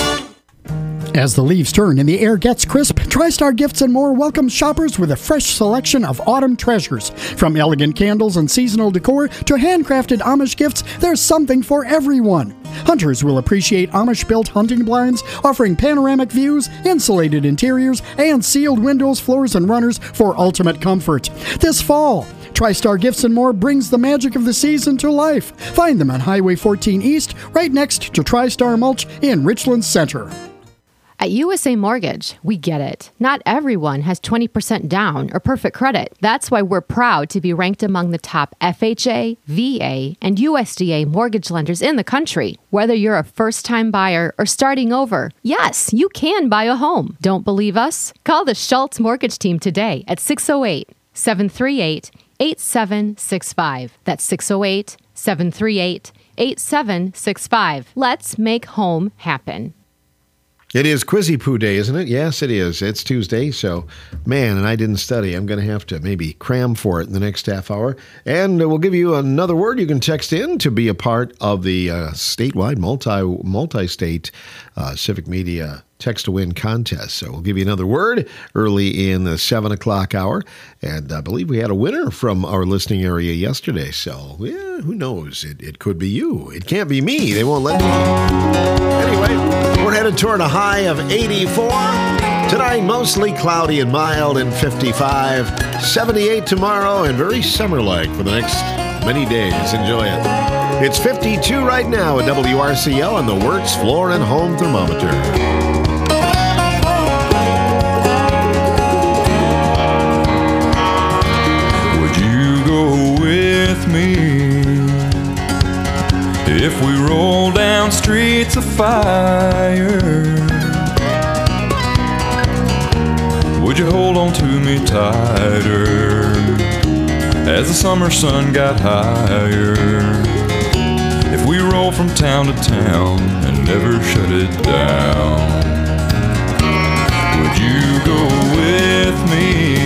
As the leaves turn and the air gets crisp, TriStar Gifts and More welcomes shoppers with a fresh selection of autumn treasures. From elegant candles and seasonal decor to handcrafted Amish gifts, there's something for everyone. Hunters will appreciate Amish-built hunting blinds, offering panoramic views, insulated interiors, and sealed windows, floors, and runners for ultimate comfort. This fall, TriStar Gifts and More brings the magic of the season to life. Find them on Highway fourteen East, right next to TriStar Mulch in Richland Center. At U S A Mortgage, we get it. Not everyone has twenty percent down or perfect credit. That's why we're proud to be ranked among the top F H A, V A, and U S D A mortgage lenders in the country. Whether you're a first-time buyer or starting over, yes, you can buy a home. Don't believe us? Call the Schultz Mortgage Team today at six oh eight, seven three eight, eight seven six five. That's six oh eight, seven three eight, eight seven six five. Let's make home happen. It is Quizzy Poo Day, isn't it? Yes, it is. It's Tuesday, so, man, and I didn't study. I'm going to have to maybe cram for it in the next half hour. And we'll give you another word you can text in to be a part of the uh, statewide, multi, multi-state uh, civic media text to win contest. So we'll give you another word early in the seven o'clock hour. And I believe we had a winner from our listening area yesterday. So, yeah, who knows? It, it could be you. It can't be me. They won't let me. Anyway, we're headed toward a high of eighty-four. Tonight, mostly cloudy and mild and fifty-five. seventy-eight tomorrow and very summer-like for the next many days. Enjoy it. It's fifty-two right now at W R C L on the Works Floor and Home Thermometer. Me if we roll down streets of fire, would you hold on to me tighter as the summer sun got higher? If we roll from town to town and never shut it down, would you go with me?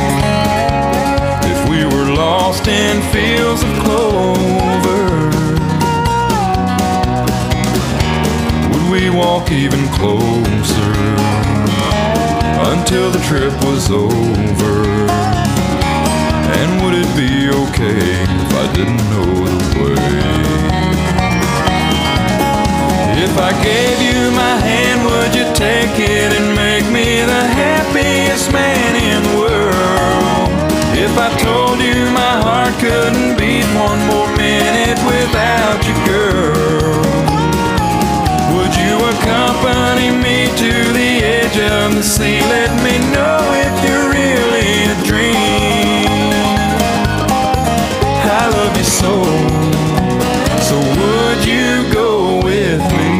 Lost in fields of clover, would we walk even closer until the trip was over? And would it be okay if I didn't know the way? If I gave you my hand, would you take it and make me the happiest man in the world? If I told you my heart couldn't beat one more minute without you, girl, would you accompany me to the edge of the sea? Let me know if you're really a dream. I love you so, so would you go with me?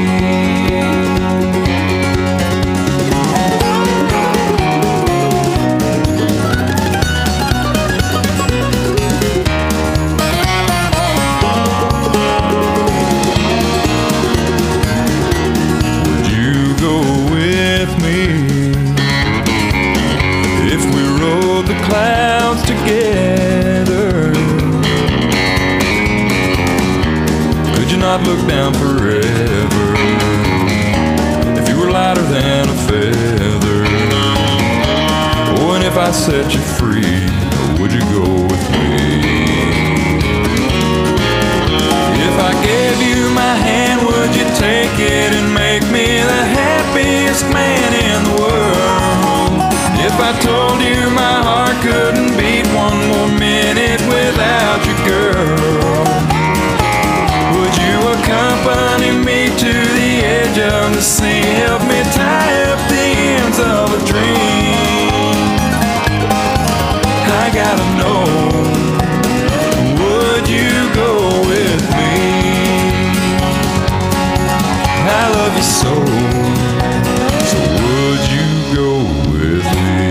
Clouds together, could you not look down forever if you were lighter than a feather? Oh, and if I set you free, would you go with me? If I gave you my hand, would you take it and make me the happiest man in the world? If I told you my heart couldn't beat one more minute without you, girl, would you accompany me to the edge of the sea? Help me tie up the ends of a dream. I love you so. So would you go with me?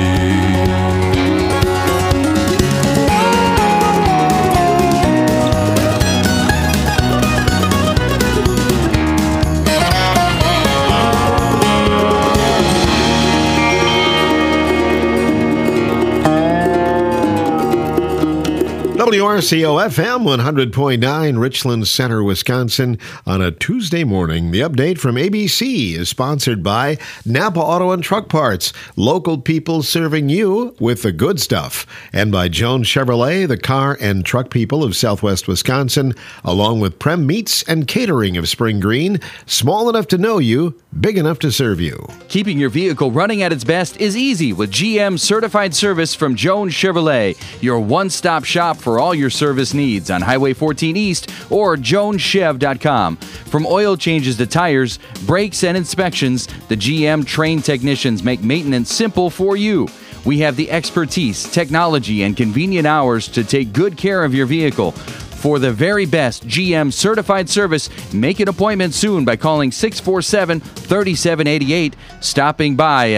W R C O F M one hundred point nine, Richland Center, Wisconsin, on a Tuesday morning. The update from A B C is sponsored by Napa Auto and Truck Parts, local people serving you with the good stuff, and by Jones Chevrolet, the car and truck people of Southwest Wisconsin, along with Prem Meats and Catering of Spring Green, small enough to know you, big enough to serve you. Keeping your vehicle running at its best is easy with G M Certified Service from Jones Chevrolet, your one-stop shop for all your service needs on Highway fourteen East or jones chev dot com. From oil changes to tires, brakes, and inspections, the G M trained technicians make maintenance simple for you. We have the expertise, technology, and convenient hours to take good care of your vehicle. For the very best G M certified service, make an appointment soon by calling six four seven, three seven eight eight, stopping by